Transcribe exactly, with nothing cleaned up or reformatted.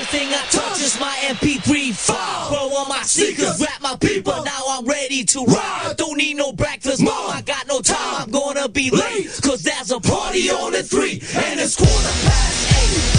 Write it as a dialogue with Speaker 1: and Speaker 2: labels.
Speaker 1: First thing I touch is my M P three file. Throw on my sneakers, rap my people, now I'm ready to ride. Don't need no breakfast, mom, I got no time, I'm gonna be late. Cause there's a party on at three, and it's quarter past eight.